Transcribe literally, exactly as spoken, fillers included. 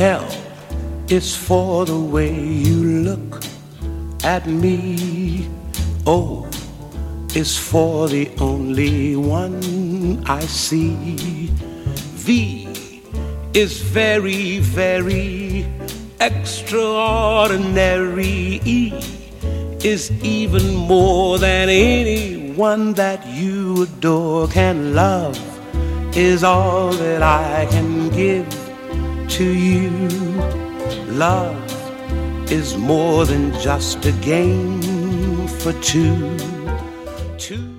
L is for the way you look at me. O is for the only one I see. V is very, very extraordinary. E is even more than anyone that you adore can love, is all that I can give to you. Love is more than just a game for two. Two